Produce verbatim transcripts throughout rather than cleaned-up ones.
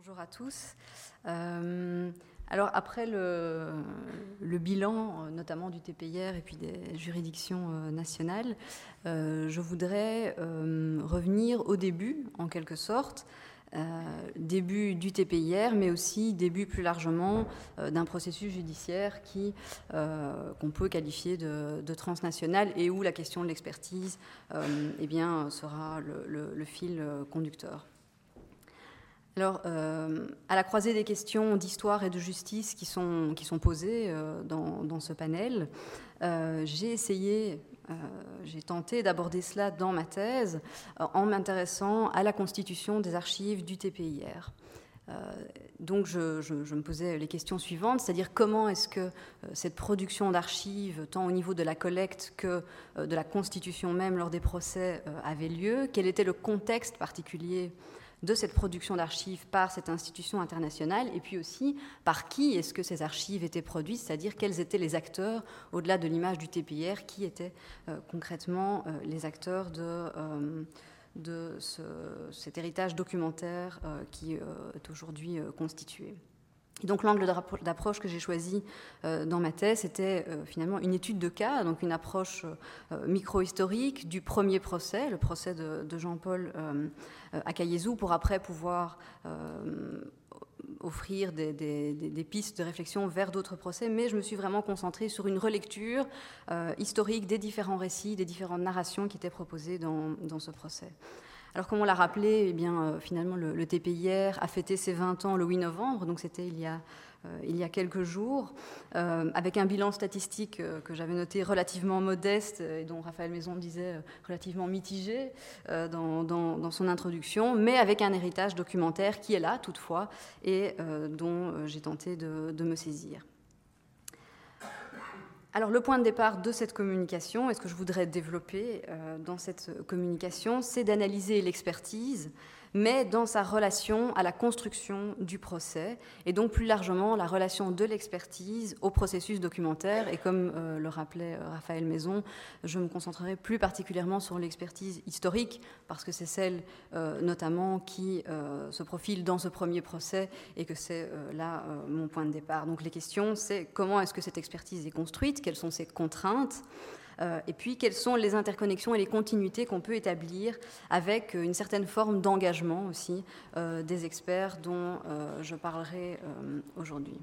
Bonjour à tous. Euh, alors après le, le bilan, notamment du T P I R et puis des juridictions euh, nationales, euh, je voudrais euh, revenir au début, en quelque sorte, euh, début du T P I R, mais aussi début plus largement euh, d'un processus judiciaire qui, euh, qu'on peut qualifier de, de transnational et où la question de l'expertise euh, eh bien, sera le, le, le fil conducteur. Alors, euh, à la croisée des questions d'histoire et de justice qui sont, qui sont posées euh, dans, dans ce panel, euh, j'ai essayé, euh, j'ai tenté d'aborder cela dans ma thèse euh, en m'intéressant à la constitution des archives du T P I R. Euh, donc, je, je, je me posais les questions suivantes, c'est-à-dire comment est-ce que euh, cette production d'archives, tant au niveau de la collecte que euh, de la constitution même lors des procès, euh, avait lieu, quel était le contexte particulier de cette production d'archives par cette institution internationale, et puis aussi par qui est-ce que ces archives étaient produites, c'est-à-dire quels étaient les acteurs, au-delà de l'image du T P I R, qui étaient euh, concrètement euh, les acteurs de, euh, de ce, cet héritage documentaire euh, qui euh, est aujourd'hui euh, constitué. Et donc l'angle d'approche que j'ai choisi euh, dans ma thèse, c'était euh, finalement une étude de cas, donc une approche euh, micro-historique du premier procès, le procès de, de Jean-Paul euh, Akayesu, pour après pouvoir euh, offrir des, des, des pistes de réflexion vers d'autres procès, mais je me suis vraiment concentrée sur une relecture euh, historique des différents récits, des différentes narrations qui étaient proposées dans, dans ce procès. Alors, comme on l'a rappelé, eh bien, euh, finalement, le, le T P I R a fêté ses vingt ans le huit novembre, donc c'était il y a, euh, il y a quelques jours, euh, avec un bilan statistique euh, que j'avais noté relativement modeste et dont Raphaël Maison disait euh, relativement mitigé euh, dans, dans, dans son introduction, mais avec un héritage documentaire qui est là, toutefois, et euh, dont euh, j'ai tenté de, de me saisir. Alors, le point de départ de cette communication, et ce que je voudrais développer euh, dans cette communication, c'est d'analyser l'expertise, mais dans sa relation à la construction du procès, et donc plus largement la relation de l'expertise au processus documentaire. Et comme euh, le rappelait euh, Raphaël Maison, je me concentrerai plus particulièrement sur l'expertise historique, parce que c'est celle euh, notamment qui euh, se profile dans ce premier procès, et que c'est euh, là euh, mon point de départ. Donc les questions, c'est comment est-ce que cette expertise est construite, quelles sont ses contraintes, Euh, et puis, quelles sont les interconnexions et les continuités qu'on peut établir avec une certaine forme d'engagement aussi euh, des experts dont euh, je parlerai euh, aujourd'hui.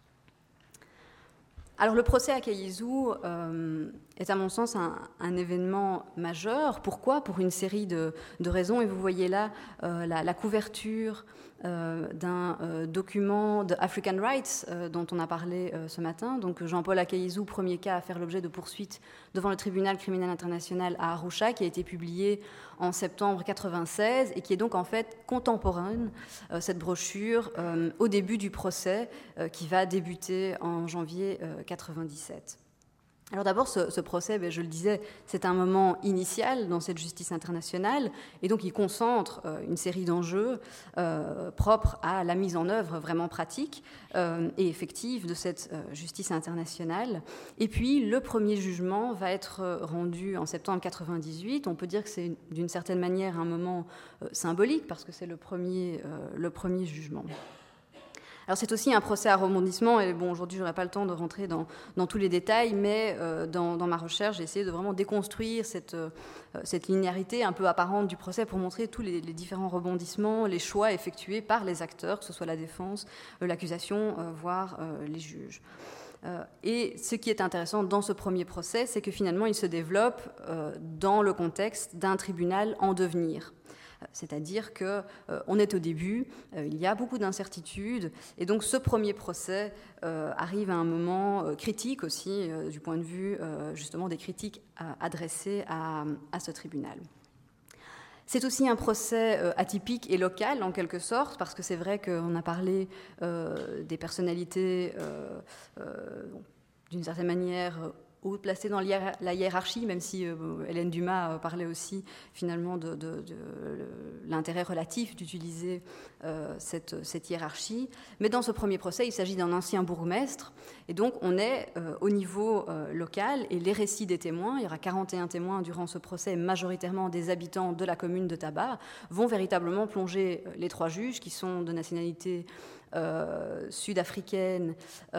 Alors, le procès Akayesu euh, est à mon sens un, un événement majeur. Pourquoi ? Pour une série de, de raisons. Et vous voyez là euh, la, la couverture euh, d'un euh, document de African Rights euh, dont on a parlé euh, ce matin. Donc Jean-Paul Akayesu, premier cas à faire l'objet de poursuites devant le tribunal criminel international à Arusha, qui a été publié en septembre quatre-vingt-seize et qui est donc en fait contemporaine, euh, cette brochure, euh, au début du procès euh, qui va débuter en janvier euh, quatre-vingt-dix-sept. Alors d'abord, ce, ce procès, ben, je le disais, c'est un moment initial dans cette justice internationale, et donc il concentre euh, une série d'enjeux euh, propres à la mise en œuvre vraiment pratique euh, et effective de cette euh, justice internationale. Et puis, le premier jugement va être rendu en septembre quatre-vingt-dix-huit. On peut dire que c'est d'une certaine manière un moment euh, symbolique, parce que c'est le premier, euh, le premier jugement. Alors c'est aussi un procès à rebondissement, et bon, aujourd'hui je n'aurai pas le temps de rentrer dans, dans tous les détails, mais euh, dans, dans ma recherche j'ai essayé de vraiment déconstruire cette, euh, cette linéarité un peu apparente du procès pour montrer tous les, les différents rebondissements, les choix effectués par les acteurs, que ce soit la défense, euh, l'accusation, euh, voire euh, les juges. Euh, et ce qui est intéressant dans ce premier procès, c'est que finalement il se développe euh, dans le contexte d'un tribunal en devenir. C'est-à-dire qu'on euh, est au début, euh, il y a beaucoup d'incertitudes, et donc ce premier procès euh, arrive à un moment euh, critique aussi, euh, du point de vue euh, justement des critiques à, adressées à, à ce tribunal. C'est aussi un procès euh, atypique et local, en quelque sorte, parce que c'est vrai qu'on a parlé euh, des personnalités, euh, euh, d'une certaine manière, haut placé dans la hiérarchie, même si euh, Hélène Dumas parlait aussi finalement de, de, de l'intérêt relatif d'utiliser euh, cette, cette hiérarchie. Mais dans ce premier procès, il s'agit d'un ancien bourgmestre, et donc on est euh, au niveau euh, local, et les récits des témoins, il y aura quarante et un témoins durant ce procès, majoritairement des habitants de la commune de Tabar, vont véritablement plonger les trois juges, qui sont de nationalité Euh, sud-africaine,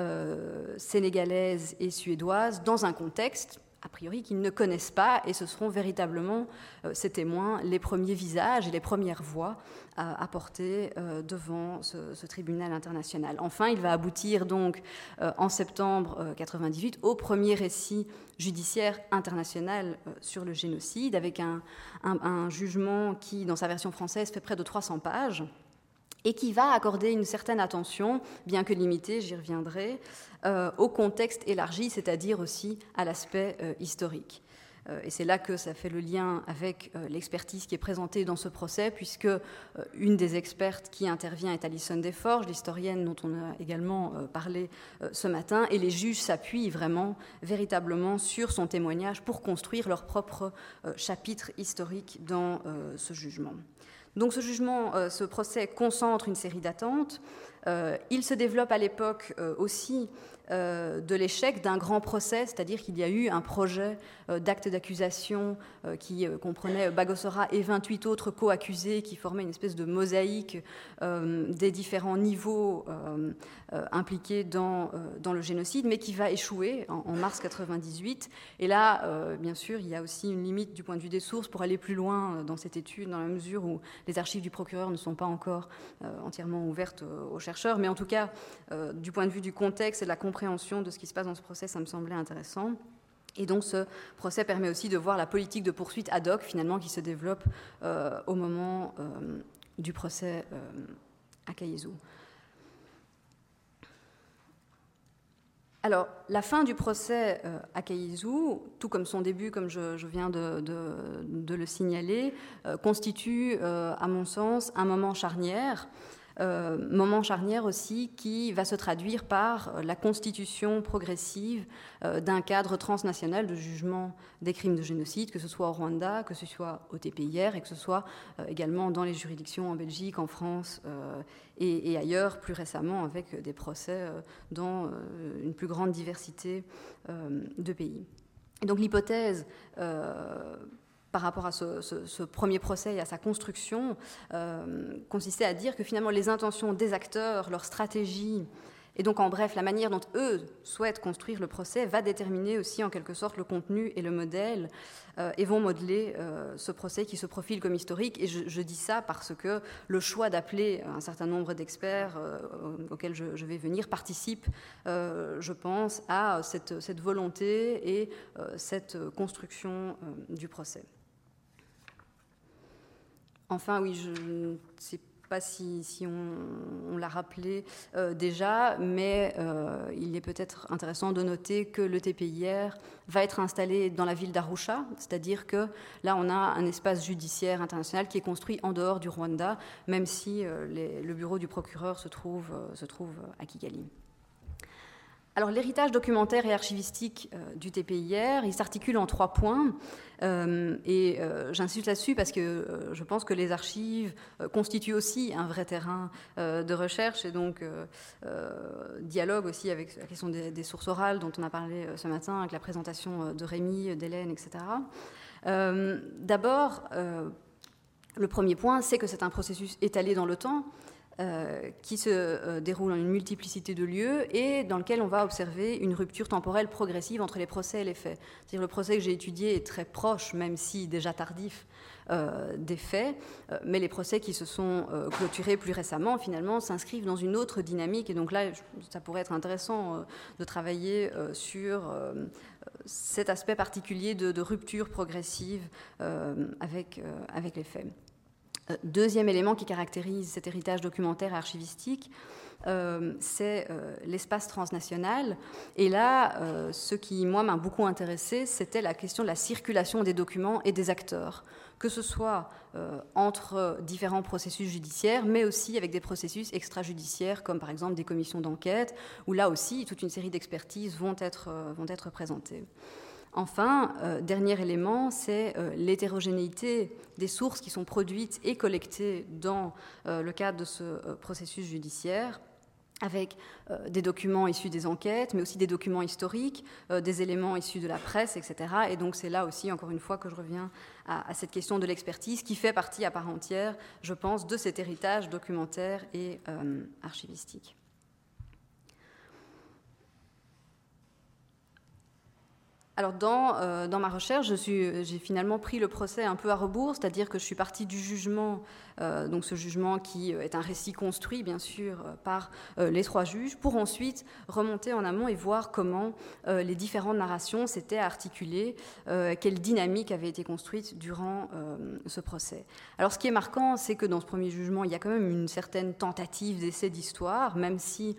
euh, sénégalaise et suédoise, dans un contexte, a priori, qu'ils ne connaissent pas, et ce seront véritablement euh, ces témoins, les premiers visages et les premières voix à, à porter euh, devant ce, ce tribunal international. Enfin, il va aboutir donc euh, en septembre euh, quatre-vingt-dix-huit au premier récit judiciaire international euh, sur le génocide, avec un, un, un jugement qui, dans sa version française, fait près de trois cents pages, et qui va accorder une certaine attention, bien que limitée, j'y reviendrai, euh, au contexte élargi, c'est-à-dire aussi à l'aspect euh, historique. Euh, et c'est là que ça fait le lien avec euh, l'expertise qui est présentée dans ce procès, puisque euh, une des expertes qui intervient est Alison Desforges, l'historienne dont on a également euh, parlé euh, ce matin, et les juges s'appuient vraiment, véritablement, sur son témoignage pour construire leur propre euh, chapitre historique dans euh, ce jugement. Donc ce jugement, euh, ce procès concentre une série d'attentes. Euh, il se développe à l'époque euh, aussi euh, de l'échec d'un grand procès, c'est-à-dire qu'il y a eu un projet euh, d'acte d'accusation euh, qui euh, comprenait Bagosora et vingt-huit autres co-accusés qui formaient une espèce de mosaïque euh, des différents niveaux euh, euh, impliqués dans, euh, dans le génocide, mais qui va échouer en, en mars quatre-vingt-dix-huit. Et là, euh, bien sûr, il y a aussi une limite du point de vue des sources pour aller plus loin dans cette étude, dans la mesure où les archives du procureur ne sont pas encore euh, entièrement ouvertes aux chercheurs, mais en tout cas, euh, du point de vue du contexte et de la compréhension de ce qui se passe dans ce procès, ça me semblait intéressant. Et donc ce procès permet aussi de voir la politique de poursuite ad hoc, finalement, qui se développe euh, au moment euh, du procès euh, à Akayesu. Alors, la fin du procès euh, à Akayesu, tout comme son début, comme je, je viens de, de, de le signaler, euh, constitue, euh, à mon sens, un moment charnière. Euh, moment charnière aussi qui va se traduire par la constitution progressive euh, d'un cadre transnational de jugement des crimes de génocide, que ce soit au Rwanda, que ce soit au T P I R et que ce soit euh, également dans les juridictions en Belgique, en France euh, et, et ailleurs, plus récemment avec des procès euh, dans euh, une plus grande diversité euh, de pays. Et donc l'hypothèse euh, par rapport à ce, ce, ce premier procès et à sa construction, euh, consistait à dire que finalement les intentions des acteurs, leur stratégie, et donc en bref la manière dont eux souhaitent construire le procès va déterminer aussi en quelque sorte le contenu et le modèle, euh, et vont modeler euh, ce procès qui se profile comme historique. Et je, je dis ça parce que le choix d'appeler un certain nombre d'experts euh, auxquels je, je vais venir participe, euh, je pense, à cette, cette volonté et euh, cette construction euh, du procès. Enfin, oui, je ne sais pas si, si on, on l'a rappelé euh, déjà, mais euh, il est peut-être intéressant de noter que le T P I R va être installé dans la ville d'Arusha, c'est-à-dire que là, on a un espace judiciaire international qui est construit en dehors du Rwanda, même si euh, les, le bureau du procureur se trouve, euh, se trouve à Kigali. Alors, l'héritage documentaire et archivistique euh, du T P I R, il s'articule en trois points, euh, et euh, j'insiste là-dessus parce que euh, je pense que les archives euh, constituent aussi un vrai terrain euh, de recherche et donc euh, euh, dialogue aussi avec la question des, des sources orales dont on a parlé euh, ce matin, avec la présentation de Rémi, d'Hélène, et cetera. Euh, d'abord, euh, le premier point, c'est que c'est un processus étalé dans le temps, Euh, qui se euh, déroule en une multiplicité de lieux et dans lequel on va observer une rupture temporelle progressive entre les procès et les faits. C'est-à-dire le procès que j'ai étudié est très proche, même si déjà tardif, euh, des faits, euh, mais les procès qui se sont euh, clôturés plus récemment, finalement, s'inscrivent dans une autre dynamique. Et donc là, ça pourrait être intéressant euh, de travailler euh, sur euh, cet aspect particulier de, de rupture progressive euh, avec, euh, avec les faits. Deuxième élément qui caractérise cet héritage documentaire et archivistique, euh, c'est euh, l'espace transnational. Et là, euh, ce qui, moi, m'a beaucoup intéressé, c'était la question de la circulation des documents et des acteurs, que ce soit euh, entre différents processus judiciaires, mais aussi avec des processus extrajudiciaires, comme par exemple des commissions d'enquête, où là aussi, toute une série d'expertises vont être, euh, vont être présentées. Enfin, euh, dernier élément, c'est euh, l'hétérogénéité des sources qui sont produites et collectées dans euh, le cadre de ce euh, processus judiciaire, avec euh, des documents issus des enquêtes, mais aussi des documents historiques, euh, des éléments issus de la presse, et cetera. Et donc c'est là aussi, encore une fois, que je reviens à, à cette question de l'expertise, qui fait partie à part entière, je pense, de cet héritage documentaire et euh, archivistique. Alors dans, euh, dans ma recherche, je suis, j'ai finalement pris le procès un peu à rebours, c'est-à-dire que je suis partie du jugement, euh, donc ce jugement qui est un récit construit bien sûr par euh, les trois juges, pour ensuite remonter en amont et voir comment euh, les différentes narrations s'étaient articulées, euh, quelle dynamique avait été construite durant euh, ce procès. Alors ce qui est marquant, c'est que dans ce premier jugement, il y a quand même une certaine tentative d'essai d'histoire, même si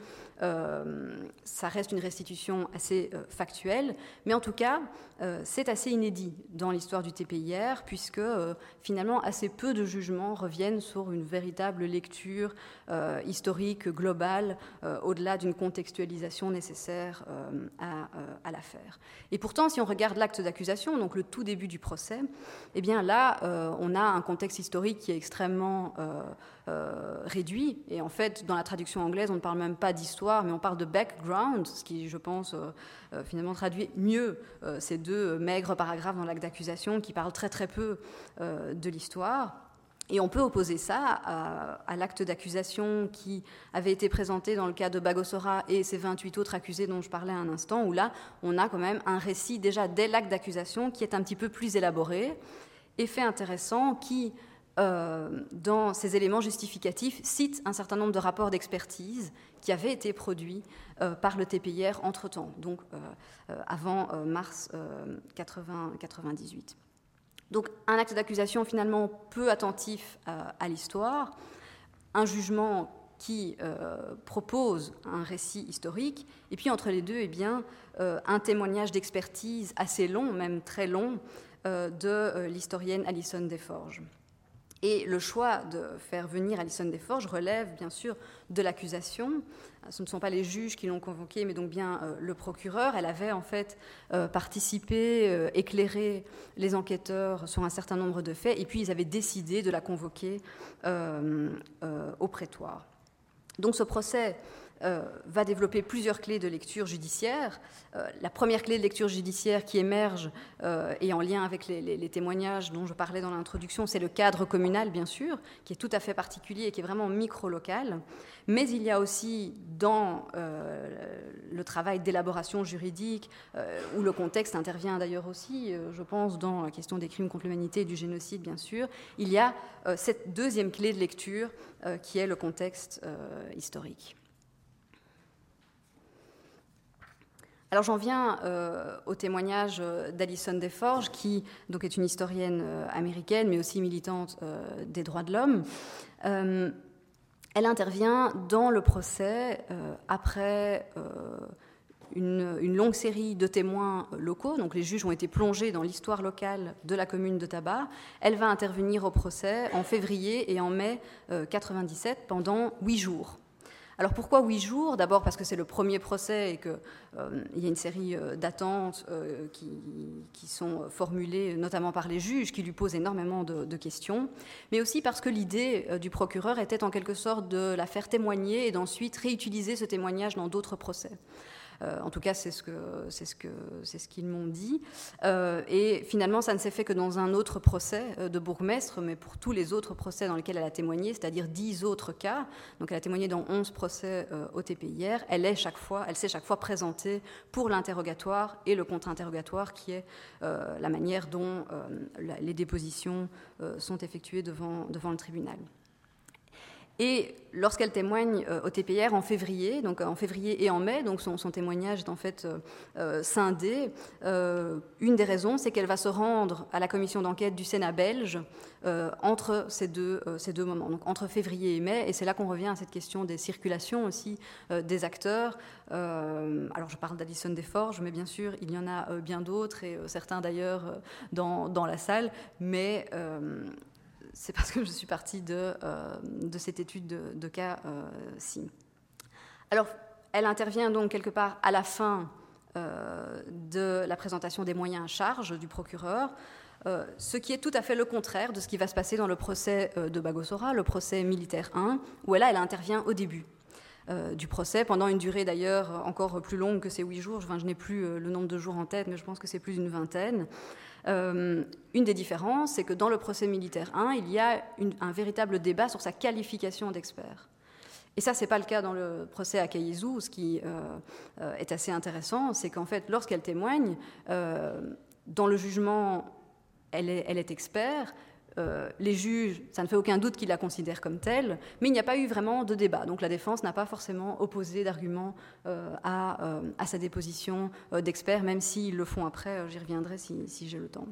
Euh, ça reste une restitution assez euh, factuelle, mais en tout cas, euh, c'est assez inédit dans l'histoire du T P I R, puisque euh, finalement assez peu de jugements reviennent sur une véritable lecture euh, historique globale, euh, au-delà d'une contextualisation nécessaire euh, à, euh, à l'affaire. Et pourtant, si on regarde l'acte d'accusation, donc le tout début du procès, eh bien là, euh, on a un contexte historique qui est extrêmement euh, euh, réduit, et en fait, dans la traduction anglaise, on ne parle même pas d'histoire, mais on parle de background, ce qui, je pense, euh, euh, finalement traduit mieux euh, ces deux maigres paragraphes dans l'acte d'accusation qui parlent très très peu euh, de l'histoire. Et on peut opposer ça à, à l'acte d'accusation qui avait été présenté dans le cas de Bagosora et ses vingt-huit autres accusés dont je parlais un instant, où là, on a quand même un récit déjà dès l'acte d'accusation qui est un petit peu plus élaboré, et fait intéressant qui... Euh, dans ces éléments justificatifs, cite un certain nombre de rapports d'expertise qui avaient été produits euh, par le T P I R entre-temps, donc euh, euh, avant euh, mars euh, quatre-vingt-dix-huit. Donc un acte d'accusation finalement peu attentif euh, à l'histoire, un jugement qui euh, propose un récit historique, et puis entre les deux, eh bien, euh, un témoignage d'expertise assez long, même très long, euh, de euh, l'historienne Alison Desforges. Et le choix de faire venir Alison Desforges relève bien sûr de l'accusation. Ce ne sont pas les juges qui l'ont convoquée, mais donc bien euh, le procureur. Elle avait en fait euh, participé, euh, éclairé les enquêteurs sur un certain nombre de faits, et puis ils avaient décidé de la convoquer euh, euh, au prétoire. Donc ce procès euh, va développer plusieurs clés de lecture judiciaire. Euh, la première clé de lecture judiciaire qui émerge euh, et en lien avec les, les, les témoignages dont je parlais dans l'introduction, c'est le cadre communal, bien sûr, qui est tout à fait particulier et qui est vraiment micro-local. Mais il y a aussi dans euh, le travail d'élaboration juridique, euh, où le contexte intervient d'ailleurs aussi, euh, je pense, dans la question des crimes contre l'humanité et du génocide, bien sûr, il y a euh, cette deuxième clé de lecture euh, qui est le contexte euh, historique. Alors j'en viens euh, au témoignage d'Alison Desforges, qui donc, est une historienne euh, américaine, mais aussi militante euh, des droits de l'homme. Euh, elle intervient dans le procès euh, après euh, une, une longue série de témoins locaux, donc les juges ont été plongés dans l'histoire locale de la commune de Taba. Elle va intervenir au procès en février et en mai euh, quatre-vingt-dix-sept pendant huit jours. Alors pourquoi huit jours ? D'abord parce que c'est le premier procès et qu'il euh, y a une série euh, d'attentes euh, qui, qui sont formulées notamment par les juges qui lui posent énormément de, de questions, mais aussi parce que l'idée euh, du procureur était en quelque sorte de la faire témoigner et d'ensuite réutiliser ce témoignage dans d'autres procès. Euh, en tout cas, c'est ce, que, c'est ce, que, c'est ce qu'ils m'ont dit. Euh, et finalement, ça ne s'est fait que dans un autre procès euh, de bourgmestre, mais pour tous les autres procès dans lesquels elle a témoigné, c'est-à-dire dix autres cas. Donc, elle a témoigné dans onze procès euh, au T P I R. Elle, est chaque fois, elle s'est chaque fois présentée pour l'interrogatoire et le contre-interrogatoire, qui est euh, la manière dont euh, la, les dépositions euh, sont effectuées devant, devant le tribunal. Et lorsqu'elle témoigne euh, au T P R en février, donc en février et en mai, donc son, son témoignage est en fait euh, euh, scindé, euh, une des raisons, c'est qu'elle va se rendre à la commission d'enquête du Sénat belge euh, entre ces deux, euh, ces deux moments, donc entre février et mai, et c'est là qu'on revient à cette question des circulations aussi euh, des acteurs. Euh, alors je parle d'Alison Desforges, mais bien sûr il y en a euh, bien d'autres, et euh, certains d'ailleurs euh, dans, dans la salle, mais... Euh, c'est parce que je suis partie de, euh, de cette étude de, de cas-ci. Euh, Alors, elle intervient donc quelque part à la fin euh, de la présentation des moyens à charge du procureur, euh, ce qui est tout à fait le contraire de ce qui va se passer dans le procès euh, de Bagosora, le procès militaire un, où elle, elle intervient au début euh, du procès, pendant une durée d'ailleurs encore plus longue que ces huit jours. Enfin, je n'ai plus euh, le nombre de jours en tête, mais je pense que c'est plus d'une vingtaine. Euh, une des différences, c'est que dans le procès militaire un, il y a une, un véritable débat sur sa qualification d'expert. Et ça, ce n'est pas le cas dans le procès à Akayesu. Ce qui euh, euh, est assez intéressant, c'est qu'en fait, lorsqu'elle témoigne, euh, dans le jugement, elle est, elle est expert. Euh, les juges, ça ne fait aucun doute qu'ils la considèrent comme telle, mais il n'y a pas eu vraiment de débat. Donc la défense n'a pas forcément opposé d'arguments euh, à, euh, à sa déposition euh, d'expert, même s'ils le font après, euh, j'y reviendrai si, si j'ai le temps.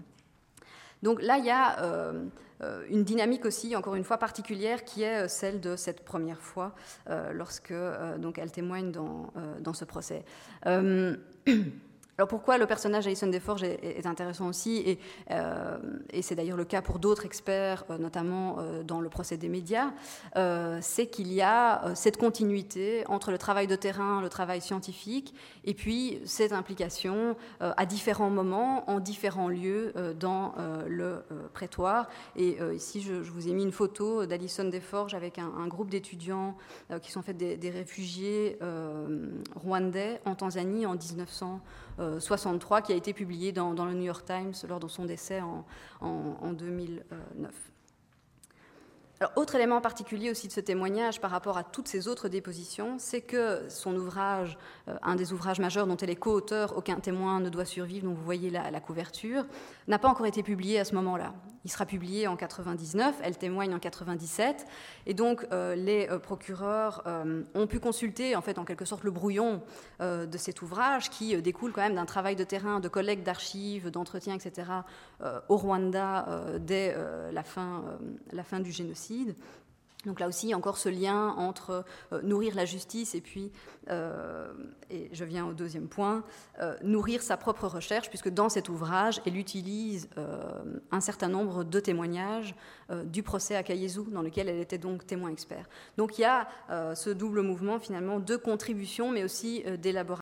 Donc là, il y a euh, une dynamique aussi, encore une fois, particulière, qui est celle de cette première fois, euh, lorsque euh, donc, elle témoigne dans, euh, dans ce procès. Euh, Alors pourquoi le personnage d'Alison Desforges est, est intéressant aussi, et, euh, et c'est d'ailleurs le cas pour d'autres experts, euh, notamment euh, dans le procès des médias, euh, c'est qu'il y a euh, cette continuité entre le travail de terrain, le travail scientifique, et puis cette implication euh, à différents moments, en différents lieux euh, dans euh, le euh, prétoire. Et euh, ici, je, je vous ai mis une photo d'Alison Desforges avec un, un groupe d'étudiants euh, qui sont en fait des, des réfugiés euh, rwandais en Tanzanie en dix-neuf cent soixante-trois, qui a été publié dans, dans le New York Times lors de son décès en, en, en deux mille neuf. Alors, autre élément particulier aussi de ce témoignage par rapport à toutes ces autres dépositions, c'est que son ouvrage, euh, un des ouvrages majeurs dont elle est co-auteure, Aucun témoin ne doit survivre, dont vous voyez la, la couverture, n'a pas encore été publié à ce moment-là. Il sera publié en quatre-vingt-dix-neuf, elle témoigne en quatre-vingt-dix-sept, et donc euh, les euh, procureurs euh, ont pu consulter en fait en quelque sorte le brouillon euh, de cet ouvrage qui euh, découle quand même d'un travail de terrain, de collecte d'archives, d'entretien, et cetera euh, au Rwanda euh, dès euh, la fin, euh, la fin du génocide. Donc là aussi, encore ce lien entre euh, nourrir la justice et puis, euh, et je viens au deuxième point, euh, nourrir sa propre recherche, puisque dans cet ouvrage, elle utilise euh, un certain nombre de témoignages euh, du procès à Akayesu, dans lequel elle était donc témoin expert. Donc il y a euh, ce double mouvement finalement de contribution, mais aussi euh, d'élaboration